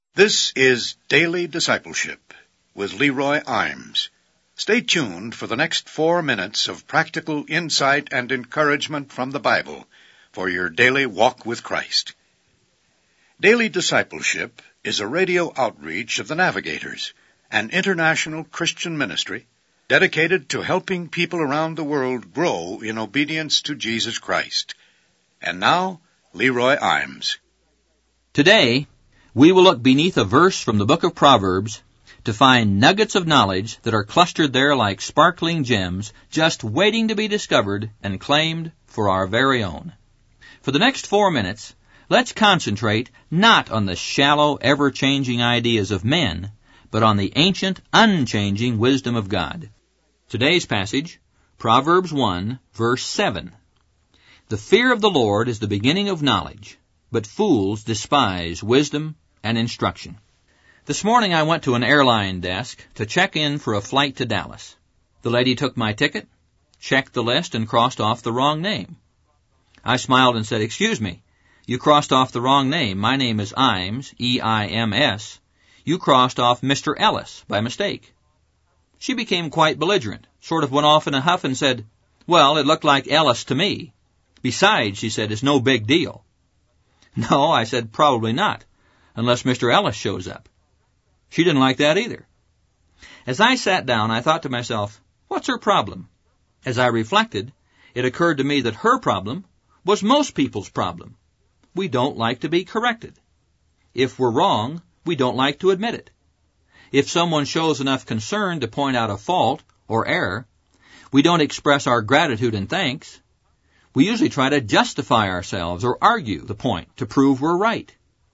This is Daily Discipleship with Leroy Imes. Stay tuned for the next 4 minutes of practical insight and encouragement from the Bible for your daily walk with Christ. Daily Discipleship is a radio outreach of the Navigators, an international Christian ministry dedicated to helping people around the world grow in obedience to Jesus Christ. And now, Leroy Imes. Today, we will look beneath a verse from the book of Proverbs to find nuggets of knowledge that are clustered there like sparkling gems, just waiting to be discovered and claimed for our very own. For the next 4 minutes, let's concentrate not on the shallow, ever-changing ideas of men, but on the ancient, unchanging wisdom of God. Today's passage, Proverbs 1, verse 7. The fear of the Lord is the beginning of knowledge, but fools despise wisdom and instruction. This morning I went to an airline desk to check in for a flight to Dallas. The lady took my ticket, checked the list, and crossed off the wrong name. I smiled and said, "Excuse me, you crossed off the wrong name. My name is Imes, E-I-M-S. You crossed off Mr. Ellis by mistake." She became quite belligerent, sort of went off in a huff and said, "Well, it looked like Ellis to me. Besides," she said, "it's no big deal." "No," I said, "probably not, unless Mr. Ellis shows up." She didn't like that either. As I sat down, I thought to myself, what's her problem? As I reflected, it occurred to me that her problem was most people's problem. We don't like to be corrected. If we're wrong, we don't like to admit it. If someone shows enough concern to point out a fault or error, we don't express our gratitude and thanks. We usually try to justify ourselves or argue the point to prove we're right.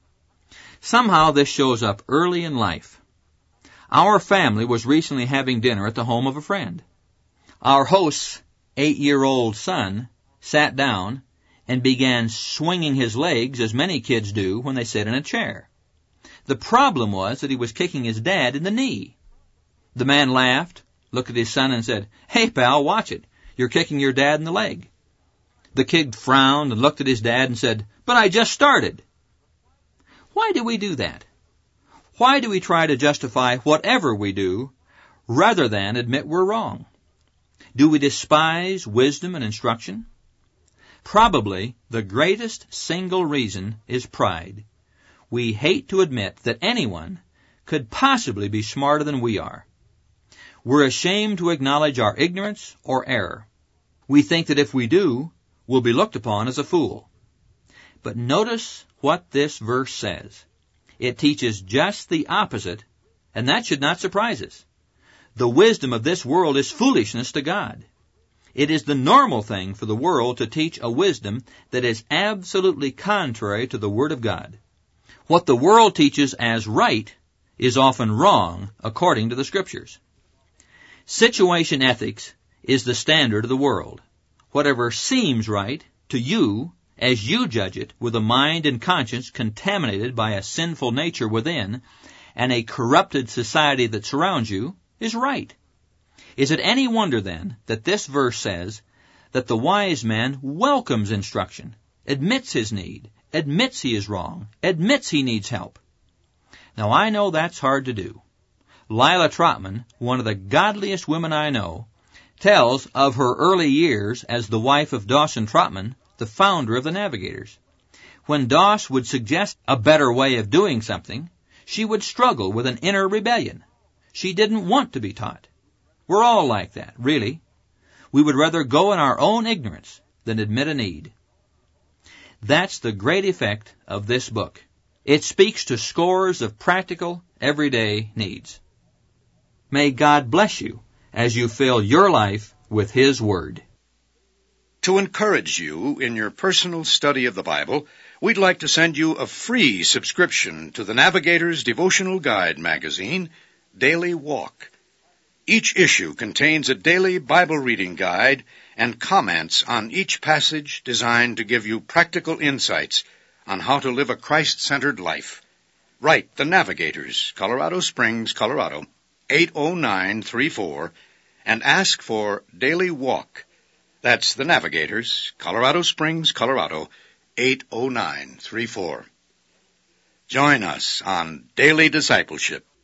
Somehow this shows up early in life. Our family was recently having dinner at the home of a friend. Our host's 8-year-old son sat down and began swinging his legs as many kids do when they sit in a chair. The problem was that he was kicking his dad in the knee. The man laughed, looked at his son and said, "Hey pal, watch it. You're kicking your dad in the leg." The kid frowned and looked at his dad and said, "But I just started." Why do we do that? Why do we try to justify whatever we do rather than admit we're wrong? Do we despise wisdom and instruction? Probably the greatest single reason is pride. We hate to admit that anyone could possibly be smarter than we are. We're ashamed to acknowledge our ignorance or error. We think that if we do, we'll be looked upon as a fool. But notice what this verse says. It teaches just the opposite, and that should not surprise us. The wisdom of this world is foolishness to God. It is the normal thing for the world to teach a wisdom that is absolutely contrary to the Word of God. What the world teaches as right is often wrong according to the Scriptures. Situation ethics is the standard of the world. Whatever seems right to you as you judge it with a mind and conscience contaminated by a sinful nature within and a corrupted society that surrounds you is right. Is it any wonder then that this verse says that the wise man welcomes instruction, admits his need, admits he is wrong, admits he needs help? Now I know that's hard to do. Lila Trotman, one of the godliest women I know, tells of her early years as the wife of Dawson Trotman, the founder of the Navigators. When Doss would suggest a better way of doing something, she would struggle with an inner rebellion. She didn't want to be taught. We're all like that, really. We would rather go in our own ignorance than admit a need. That's the great effect of this book. It speaks to scores of practical, everyday needs. May God bless you as you fill your life with His Word. To encourage you in your personal study of the Bible, we'd like to send you a free subscription to the Navigator's devotional guide magazine, Daily Walk. Each issue contains a daily Bible reading guide and comments on each passage designed to give you practical insights on how to live a Christ-centered life. Write the Navigators, Colorado Springs, Colorado, 80934, and ask for Daily Walk. That's the Navigators, Colorado Springs, Colorado, 80934. Join us on Daily Discipleship.